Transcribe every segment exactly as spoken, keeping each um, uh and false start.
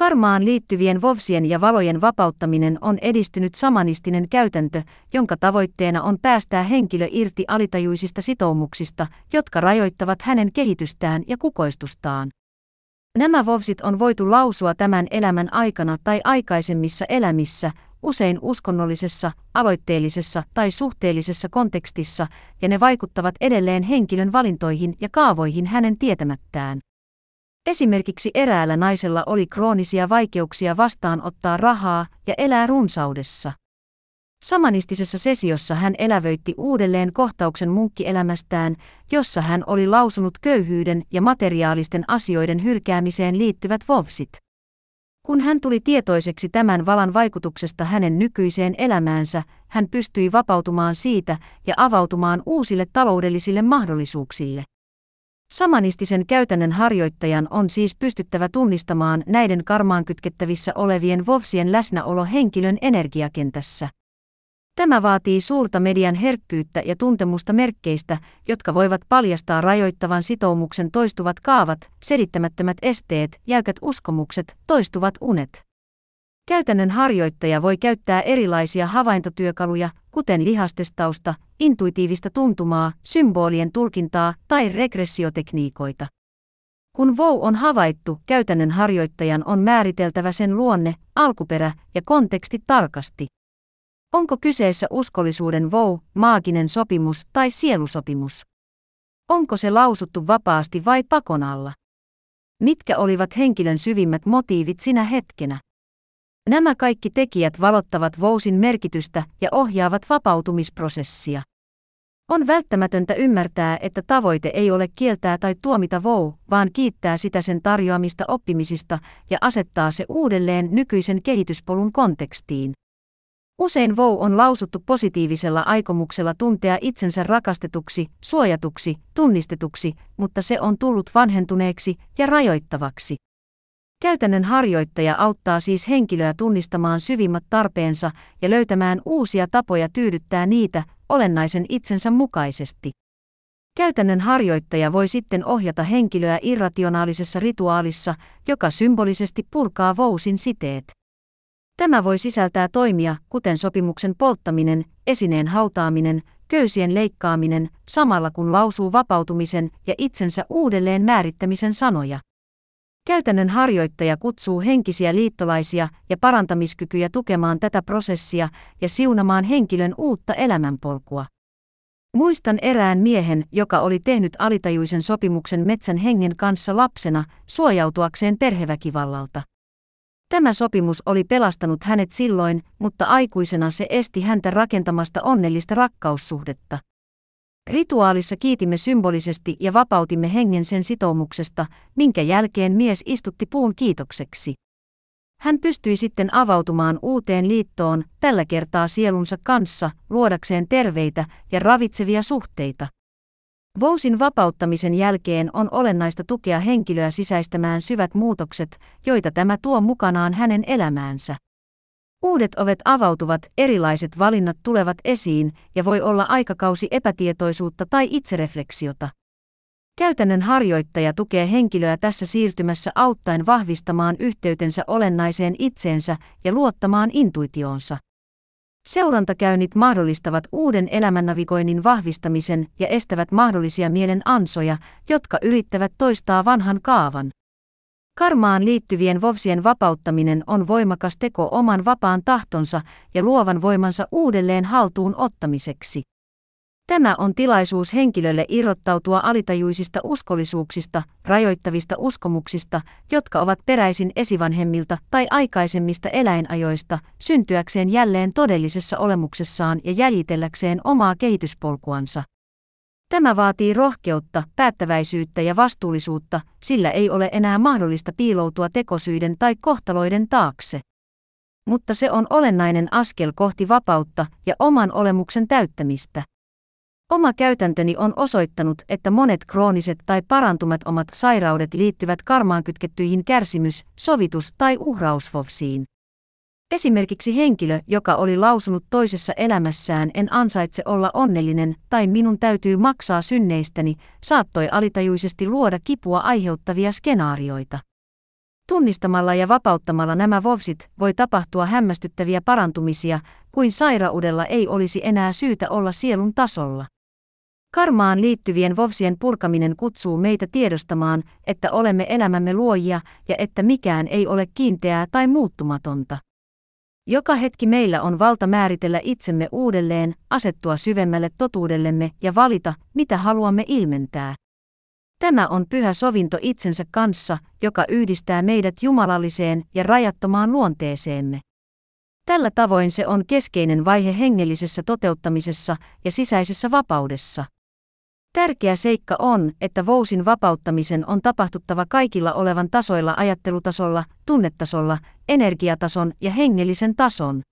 Karmaan liittyvien vovsien ja valojen vapauttaminen on edistynyt samanistinen käytäntö, jonka tavoitteena on päästää henkilö irti alitajuisista sitoumuksista, jotka rajoittavat hänen kehitystään ja kukoistustaan. Nämä vovsit on voitu lausua tämän elämän aikana tai aikaisemmissa elämissä, usein uskonnollisessa, aloitteellisessa tai suhteellisessa kontekstissa, ja ne vaikuttavat edelleen henkilön valintoihin ja kaavoihin hänen tietämättään. Esimerkiksi eräällä naisella oli kroonisia vaikeuksia vastaanottaa rahaa ja elää runsaudessa. Samanistisessa sesiossa hän elävöitti uudelleen kohtauksen munkkielämästään, jossa hän oli lausunut köyhyyden ja materiaalisten asioiden hylkäämiseen liittyvät vovsit. Kun hän tuli tietoiseksi tämän valan vaikutuksesta hänen nykyiseen elämäänsä, hän pystyi vapautumaan siitä ja avautumaan uusille taloudellisille mahdollisuuksille. Samanistisen käytännön harjoittajan on siis pystyttävä tunnistamaan näiden karmaan kytkettävissä olevien vovsien läsnäolo henkilön energiakentässä. Tämä vaatii suurta median herkkyyttä ja tuntemusta merkkeistä, jotka voivat paljastaa rajoittavan sitoumuksen toistuvat kaavat, selittämättömät esteet, jäykät uskomukset, toistuvat unet. Käytännön harjoittaja voi käyttää erilaisia havaintotyökaluja, kuten lihastestausta, intuitiivista tuntumaa, symbolien tulkintaa tai regressiotekniikoita. Kun vou on havaittu, käytännön harjoittajan on määriteltävä sen luonne, alkuperä ja konteksti tarkasti. Onko kyseessä uskollisuuden vou, maaginen sopimus tai sielusopimus? Onko se lausuttu vapaasti vai pakon alla? Mitkä olivat henkilön syvimmät motiivit sinä hetkenä? Nämä kaikki tekijät valottavat vousin merkitystä ja ohjaavat vapautumisprosessia. On välttämätöntä ymmärtää, että tavoite ei ole kieltää tai tuomita vou, vaan kiittää sitä sen tarjoamista oppimisista ja asettaa se uudelleen nykyisen kehityspolun kontekstiin. Usein vou on lausuttu positiivisella aikomuksella tuntea itsensä rakastetuksi, suojatuksi, tunnistetuksi, mutta se on tullut vanhentuneeksi ja rajoittavaksi. Käytännön harjoittaja auttaa siis henkilöä tunnistamaan syvimmät tarpeensa ja löytämään uusia tapoja tyydyttää niitä olennaisen itsensä mukaisesti. Käytännön harjoittaja voi sitten ohjata henkilöä irrationaalisessa rituaalissa, joka symbolisesti purkaa vousin siteet. Tämä voi sisältää toimia, kuten sopimuksen polttaminen, esineen hautaaminen, köysien leikkaaminen, samalla kun lausuu vapautumisen ja itsensä uudelleen määrittämisen sanoja. Käytännön harjoittaja kutsuu henkisiä liittolaisia ja parantamiskykyjä tukemaan tätä prosessia ja siunamaan henkilön uutta elämänpolkua. Muistan erään miehen, joka oli tehnyt alitajuisen sopimuksen metsän hengen kanssa lapsena suojautuakseen perheväkivallalta. Tämä sopimus oli pelastanut hänet silloin, mutta aikuisena se esti häntä rakentamasta onnellista rakkaussuhdetta. Rituaalissa kiitimme symbolisesti ja vapautimme hengen sen sitoumuksesta, minkä jälkeen mies istutti puun kiitokseksi. Hän pystyi sitten avautumaan uuteen liittoon, tällä kertaa sielunsa kanssa, luodakseen terveitä ja ravitsevia suhteita. Vousin vapauttamisen jälkeen on olennaista tukea henkilöä sisäistämään syvät muutokset, joita tämä tuo mukanaan hänen elämäänsä. Uudet ovet avautuvat, erilaiset valinnat tulevat esiin ja voi olla aikakausi epätietoisuutta tai itserefleksiota. Käytännön harjoittaja tukee henkilöä tässä siirtymässä auttaen vahvistamaan yhteytensä olennaiseen itseensä ja luottamaan intuitioonsa. Seurantakäynnit mahdollistavat uuden elämännavigoinnin vahvistamisen ja estävät mahdollisia mielen ansoja, jotka yrittävät toistaa vanhan kaavan. Karmaan liittyvien vovsien vapauttaminen on voimakas teko oman vapaan tahtonsa ja luovan voimansa uudelleen haltuun ottamiseksi. Tämä on tilaisuus henkilölle irrottautua alitajuisista uskollisuuksista, rajoittavista uskomuksista, jotka ovat peräisin esivanhemmilta tai aikaisemmista eläinajoista, syntyäkseen jälleen todellisessa olemuksessaan ja jäljitelläkseen omaa kehityspolkuansa. Tämä vaatii rohkeutta, päättäväisyyttä ja vastuullisuutta, sillä ei ole enää mahdollista piiloutua tekosyiden tai kohtaloiden taakse. Mutta se on olennainen askel kohti vapautta ja oman olemuksen täyttämistä. Oma käytäntöni on osoittanut, että monet krooniset tai parantumattomat sairaudet liittyvät karmaan kytkettyihin kärsimys-, sovitus- tai uhrausvovsiin. Esimerkiksi henkilö, joka oli lausunut toisessa elämässään en ansaitse olla onnellinen tai minun täytyy maksaa synneistäni, saattoi alitajuisesti luoda kipua aiheuttavia skenaarioita. Tunnistamalla ja vapauttamalla nämä vovsit voi tapahtua hämmästyttäviä parantumisia, kuin sairaudella ei olisi enää syytä olla sielun tasolla. Karmaan liittyvien vovsien purkaminen kutsuu meitä tiedostamaan, että olemme elämämme luojia ja että mikään ei ole kiinteää tai muuttumatonta. Joka hetki meillä on valta määritellä itsemme uudelleen, asettua syvemmälle totuudellemme ja valita, mitä haluamme ilmentää. Tämä on pyhä sovinto itsensä kanssa, joka yhdistää meidät jumalalliseen ja rajattomaan luonteeseemme. Tällä tavoin se on keskeinen vaihe hengellisessä toteuttamisessa ja sisäisessä vapaudessa. Tärkeä seikka on, että vousin vapauttamisen on tapahtuttava kaikilla olevan tasoilla ajattelutasolla, tunnetasolla, energiatason ja hengellisen tason.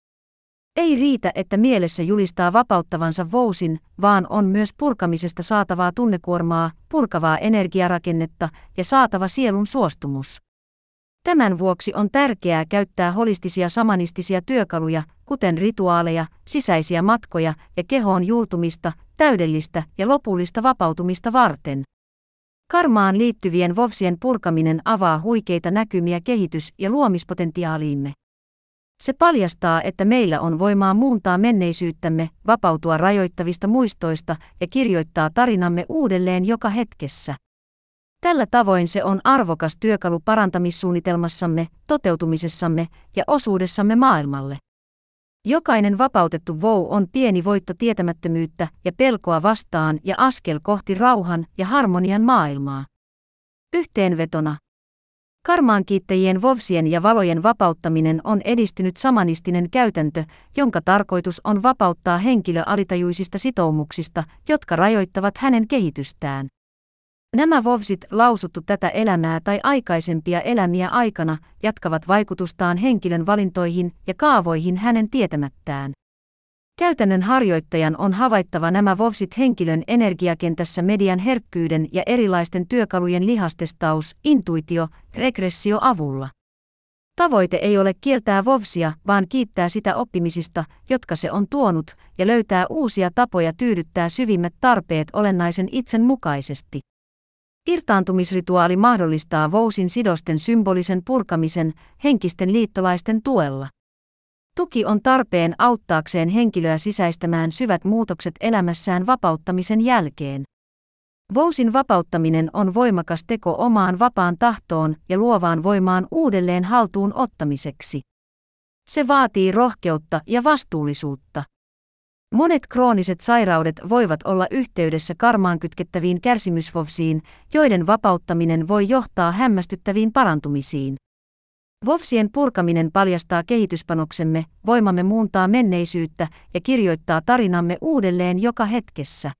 Ei riitä, että mielessä julistaa vapauttavansa vousin, vaan on myös purkamisesta saatavaa tunnekuormaa, purkavaa energiarakennetta ja saatava sielun suostumus. Tämän vuoksi on tärkeää käyttää holistisia samanistisia työkaluja, kuten rituaaleja, sisäisiä matkoja ja kehoon juurtumista, täydellistä ja lopullista vapautumista varten. Karmaan liittyvien vovsien purkaminen avaa huikeita näkymiä kehitys- ja luomispotentiaaliimme. Se paljastaa, että meillä on voimaa muuntaa menneisyyttämme, vapautua rajoittavista muistoista ja kirjoittaa tarinamme uudelleen joka hetkessä. Tällä tavoin se on arvokas työkalu parantamissuunnitelmassamme, toteutumisessamme ja osuudessamme maailmalle. Jokainen vapautettu vou on pieni voitto tietämättömyyttä ja pelkoa vastaan ja askel kohti rauhan ja harmonian maailmaa. Yhteenvetona. Karmaankiittäjien vovsien ja valojen vapauttaminen on edistynyt samanistinen käytäntö, jonka tarkoitus on vapauttaa henkilö alitajuisista sitoumuksista, jotka rajoittavat hänen kehitystään. Nämä vovsit, lausuttu tätä elämää tai aikaisempia elämiä aikana, jatkavat vaikutustaan henkilön valintoihin ja kaavoihin hänen tietämättään. Käytännön harjoittajan on havaittava nämä vovsit henkilön energiakentässä median herkkyyden ja erilaisten työkalujen lihastestaus, intuitio, regressio avulla. Tavoite ei ole kieltää vovsia, vaan kiittää sitä oppimisista, jotka se on tuonut, ja löytää uusia tapoja tyydyttää syvimmät tarpeet olennaisen itsen mukaisesti. Irtaantumisrituaali mahdollistaa vousin sidosten symbolisen purkamisen henkisten liittolaisten tuella. Tuki on tarpeen auttaakseen henkilöä sisäistämään syvät muutokset elämässään vapauttamisen jälkeen. Vousin vapauttaminen on voimakas teko omaan vapaan tahtoon ja luovaan voimaan uudelleen haltuun ottamiseksi. Se vaatii rohkeutta ja vastuullisuutta. Monet krooniset sairaudet voivat olla yhteydessä karmaan kytkettäviin kärsimysvovsiin, joiden vapauttaminen voi johtaa hämmästyttäviin parantumisiin. Vovsien purkaminen paljastaa kehityspanoksemme, voimamme muuntaa menneisyyttä ja kirjoittaa tarinamme uudelleen joka hetkessä.